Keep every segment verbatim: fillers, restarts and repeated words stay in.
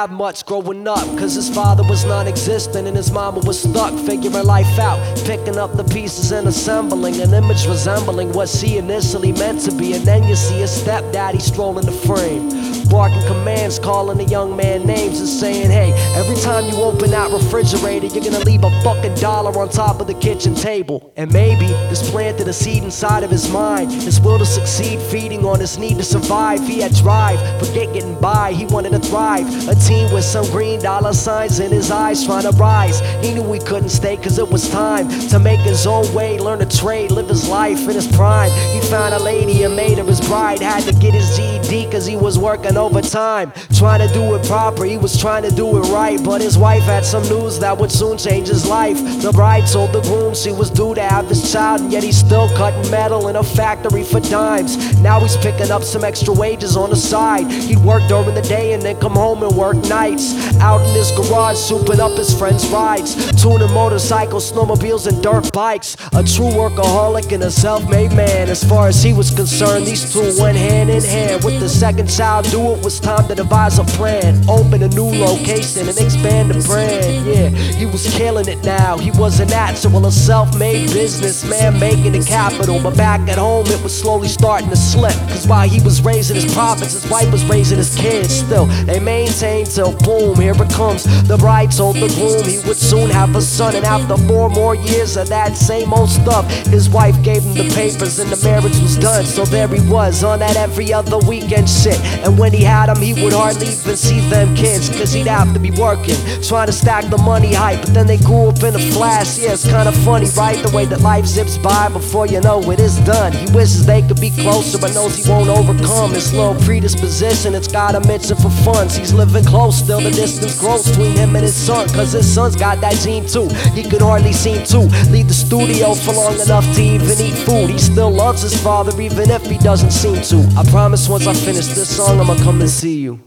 have much growing up, cause his father was non-existent and his mama was stuck figuring life out, picking up the pieces and assembling an image resembling what she initially meant to be. And then you see his stepdaddy strolling the frame, barking commands, calling the young man names and saying, hey, every time you open that refrigerator, you're gonna leave a fucking dollar on top of the kitchen table. And maybe this planted a seed inside of his mind, his will to succeed, feeding on his need to survive. He had drive, forget getting by, he wanted to thrive. A teen with some green dollar signs in his eyes, trying to rise. He knew he couldn't stay cause it was time to make his own way, learn to trade, live his life in his prime. He found a lady and made her his bride, had to get his G E D cause he was working overtime, trying to do it proper, he was trying to do it right. But his wife had some news that would soon change his life. The bride told the groom she was due to have his child, and yet he's still cutting metal in a factory for dimes. Now he's picking up some extra wages on the side. He'd work during the day and then come home and work nights, out in his garage souping up his friends' rides, tuning motorcycles, snowmobiles and dirt bikes. A true workaholic and a self-made man. As far as he was concerned, these two went hand in hand. With the second child due, it was time to devise a plan, open a new location and expand the brand. Yeah, he was killing it now. He was a natural, a self-made businessman making the capital. But back at home it was slowly starting to slip, cause while he was raising his profits, his wife was raising his kids. Still, they maintained till boom, here it comes. The bride told the groom he would soon have a son, and after four more years of that same old stuff, his wife gave him the papers and the marriage was done. So there he was on that every other weekend shit, and when he had them he would hardly even see them kids, cause he'd have to be working, trying to stack the money hype. But then they grew up in a flash. Yeah, it's kinda funny, right? The way that life zips by before you know it is done. He wishes they could be closer but knows he won't overcome his little predisposition. It's got him itching for funds. He's living close, still the distance grows between him and his son, cause his son's got that gene too. He could hardly seem to leave the studio for long enough to even eat food. He still loves his father even if he doesn't seem to. I promise once I finish this song I'ma come and see you.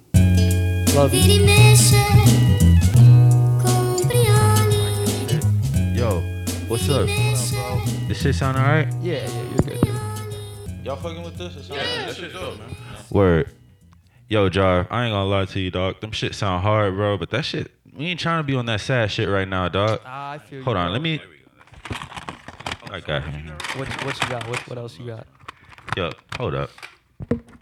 Love you. Yo, what's up? This shit sound alright? Yeah, yeah, you're good, dude. Y'all fucking with this? It sound yeah, that shit's dope, man. Word. Yo, Jar, I ain't gonna lie to you, dog. Them shit sound hard, bro, but that shit, we ain't trying to be on that sad shit right now, dog. Ah, I feel Hold you, on, bro. let me. I got him. What, what you got? What, what else you got? Yo, hold up.